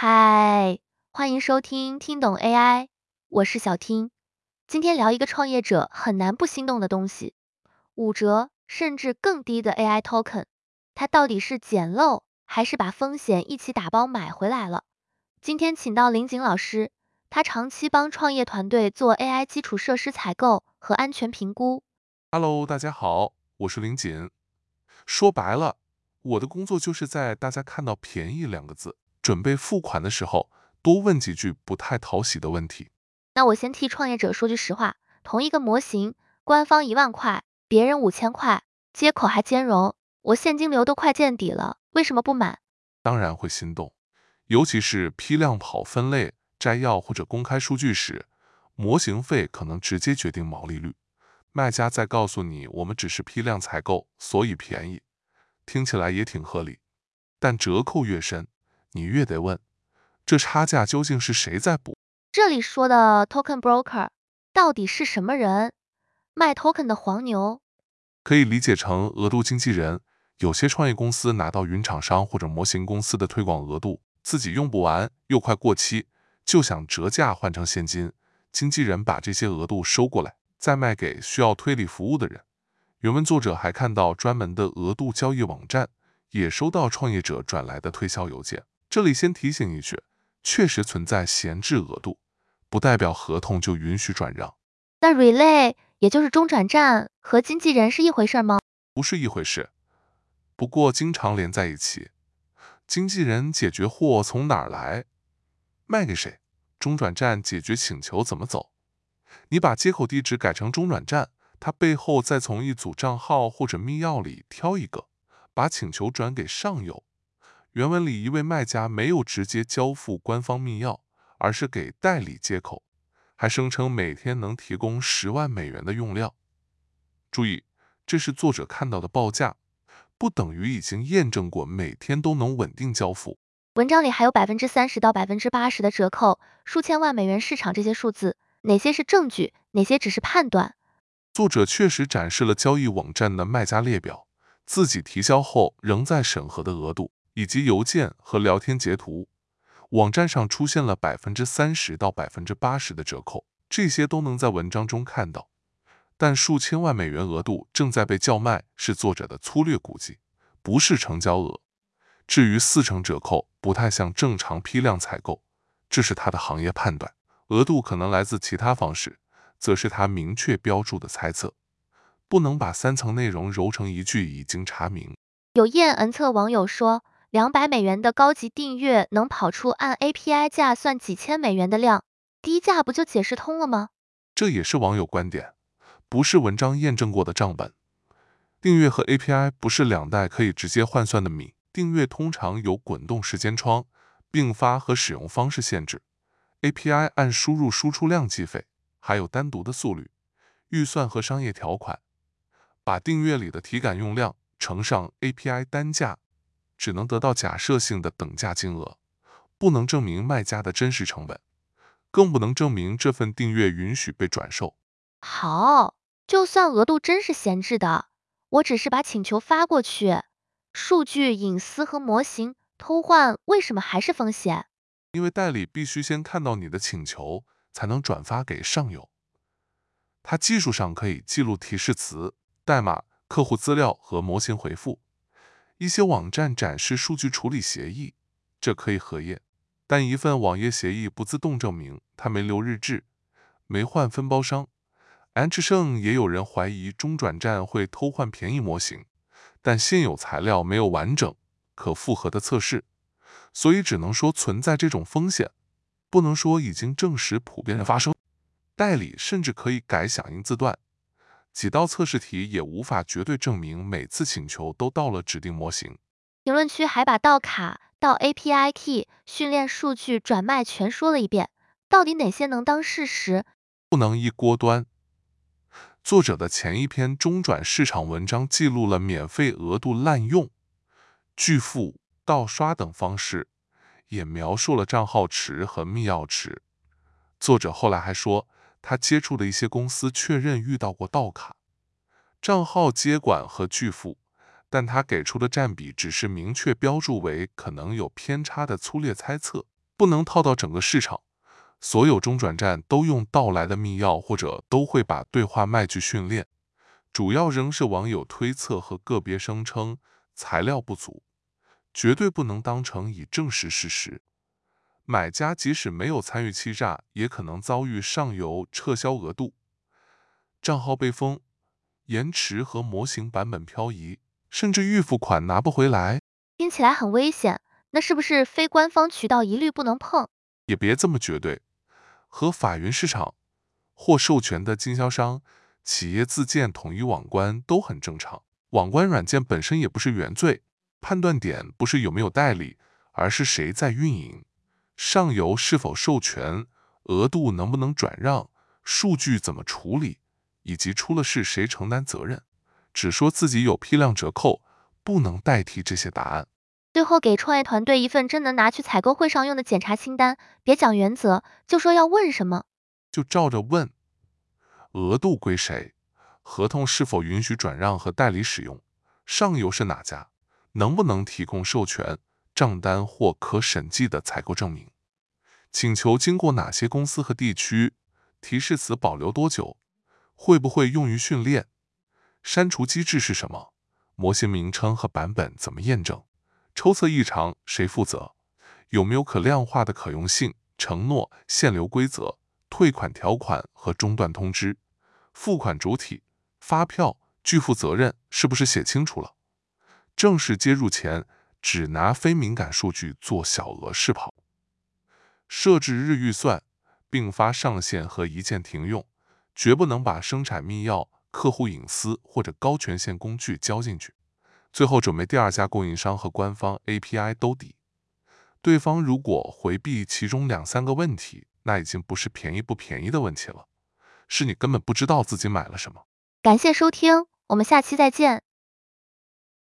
嗨，欢迎收听听懂 AI，我是小听。今天聊一个创业者很难不心动的东西，5折甚至更低的 AI token，它到底是捡漏，还是把风险一起打包买回来了？今天请到林景老师，他长期帮创业团队做 AI 基础设施采购和安全评估。 Hello，大家好，我是林锦。说白了，我的工作就是在大家看到“便宜”两个字，准备付款的时候，多问几句不太讨喜的问题。 那我先替创业者说句实话，同一个模型，官方1万块，别人5000块，接口还兼容，我现金流都快见底了，为什么不买？ 当然会心动，尤其是批量跑分类、摘要或者公开数据时，模型费可能直接决定毛利率。卖家再告诉你，我们只是批量采购，所以便宜，听起来也挺合理。但折扣越深，你越得问，这差价究竟是谁在补？ 这里说的 token broker 到底是什么人？卖 token 的黄牛？ 可以理解成额度经纪人。有些创业公司拿到云厂商或者模型公司的推广额度，自己用不完又快过期，就想折价换成现金。经纪人把这些额度收过来，再卖给需要推理服务的人。原文作者还看到专门的额度交易网站，也收到创业者转来的推销邮件。这里先提醒一句，确实存在闲置额度，不代表合同就允许转让。 那 relay 也就是中转站和经纪人是一回事吗？ 不是一回事，不过经常连在一起。经纪人解决货从哪儿来，卖给谁？中转站解决请求怎么走？你把接口地址改成中转站，它背后再从一组账号或者密钥里挑一个，把请求转给上游。原文里一位卖家没有直接交付官方密钥，而是给代理接口，还声称每天能提供10万美元的用量。注意，这是作者看到的报价，不等于已经验证过每天都能稳定交付。 文章里还有30%到80%的折扣，数千万美元市场这些数字，哪些是证据，哪些只是判断？ 作者确实展示了交易网站的卖家列表，自己提交后仍在审核的额度，以及邮件和聊天截图。网站上出现了30%到80%的折扣，这些都能在文章中看到。但数千万美元额度正在被叫卖，是作者的粗略估计，不是成交额。至于40%折扣，不太像正常批量采购，这是他的行业判断。额度可能来自其他方式，则是他明确标注的猜测。不能把3层内容揉成一句已经查明。 有验 N 测网友说，200美元的高级订阅能跑出按 API 价算几千美元的量，低价不就解释通了吗？ 这也是网友观点，不是文章验证过的账本。订阅和 API 不是两代可以直接换算的米，订阅通常有滚动时间窗、并发和使用方式限制。API 按输入输出量计费，还有单独的速率、预算和商业条款。把订阅里的体感用量乘上 API 单价，只能得到假设性的等价金额，不能证明卖家的真实成本，更不能证明这份订阅允许被转售。 好，就算额度真是闲置的，我只是把请求发过去，数据隐私和模型偷换为什么还是风险？ 因为代理必须先看到你的请求，才能转发给上游。它技术上可以记录提示词、代码、客户资料和模型回复。一些网站展示数据处理协议，这可以核验。但一份网页协议不自动证明它没留日志，没换分包商。安志胜也有人怀疑中转站会偷换便宜模型，但现有材料没有完整、可复核的测试，所以只能说存在这种风险，不能说已经证实普遍发生。代理甚至可以改响应字段，几道测试题也无法绝对证明每次请求都到了指定模型。 评论区还把到卡、到 API key、训练数据转卖全说了一遍，到底哪些能当事实？ 不能一锅端。作者的前一篇中转市场文章记录了免费额度滥用、拒付、盗刷等方式，也描述了账号池和密钥池。作者后来还说，他接触的一些公司确认遇到过盗卡、账号接管和拒付，但他给出的占比只是明确标注为可能有偏差的粗略猜测。 不能套到整个市场。所有中转站都用盗来的密钥，或者都会把对话卖去训练，主要仍是网友推测和个别声称，材料不足，绝对不能当成已证实事实。买家即使没有参与欺诈，也可能遭遇上游撤销额度、账号被封、延迟和模型版本漂移，甚至预付款拿不回来。 听起来很危险，那是不是非官方渠道一律不能碰？ 也别这么绝对，和法云市场或授权的经销商、企业自建统一网关都很正常。网关软件本身也不是原罪，判断点不是有没有代理，而是谁在运营，上游是否授权，额度能不能转让，数据怎么处理，以及出了事谁承担责任。只说自己有批量折扣，不能代替这些答案。 最后给创业团队一份真能拿去采购会上用的检查清单，别讲原则，就说要问什么。 就照着问：额度归谁？合同是否允许转让和代理使用？上游是哪家？能不能提供授权、账单或可审计的采购证明？请求经过哪些公司和地区？提示词保留多久？会不会用于训练？删除机制是什么？模型名称和版本怎么验证？抽测异常谁负责？有没有可量化的可用性？承诺、限流规则、退款条款和中断通知？付款主体、发票、拒付责任是不是写清楚了？正式接入前，只拿非敏感数据做小额试跑。设置日预算，并发上限和一键停用，绝不能把生产密钥、客户隐私或者高权限工具交进去。最后准备第二家供应商和官方 API 兜底。对方如果回避其中2、3个问题，那已经不是便宜不便宜的问题了，是你根本不知道自己买了什么。 感谢收听，我们下期再见。